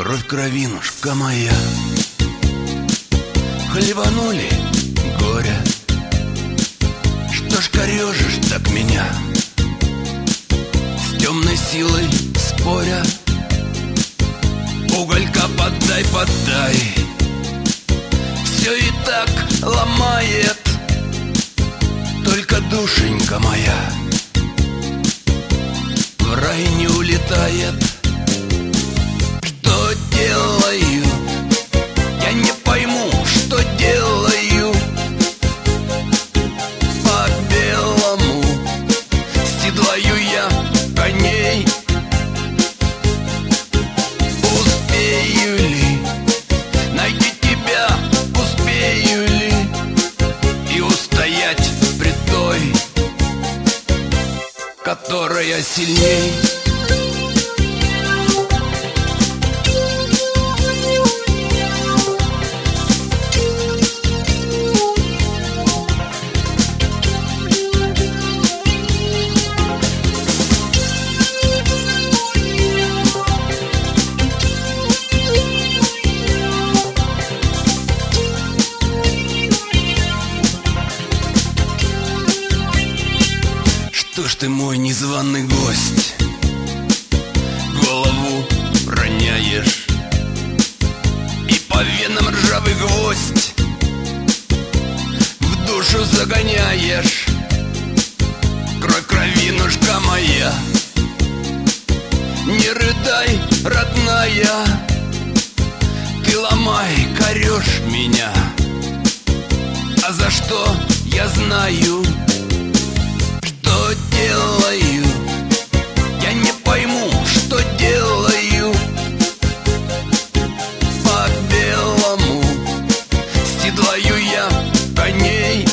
Кровь, кровинушка моя, хлебанули горя. Что ж корежишь так меня, с темной силой споря? Уголька подай, подай, все и так ломает. Только душенька моя в рай не улетает. Что делаю? Я не пойму, что делаю. По-белому седлаю я коней. Успею ли найти тебя? Успею ли и устоять пред той, которая сильней? Что ж ты, мой незваный гость, голову роняешь и по венам ржавый гвоздь в душу загоняешь? Кровь, кровинушка моя, не рыдай, родная, ты ломай, корешь меня. А за что, я знаю. Что делаю? Я не пойму, что делаю. По-белому седлаю я коней.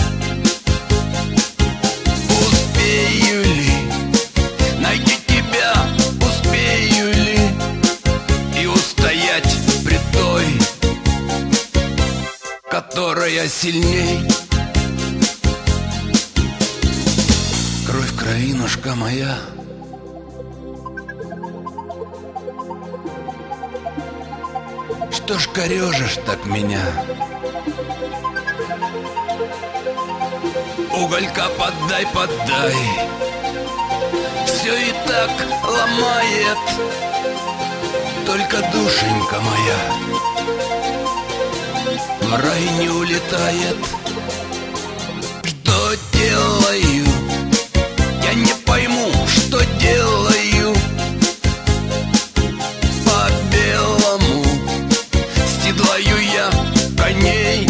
Успею ли найти тебя? Успею ли и устоять пред той, которая сильней? Кровь, кровинушка моя, что ж корежишь так меня? Уголька подай, подай, все и так ломает. Только душенька моя в рай не улетает. Что делаю? Я не пойму, что делаю. По-белому седлаю я коней.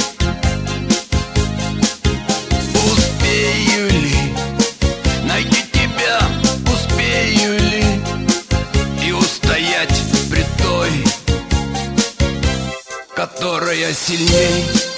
Успею ли найти тебя? Успею ли и устоять пред той, которая сильней?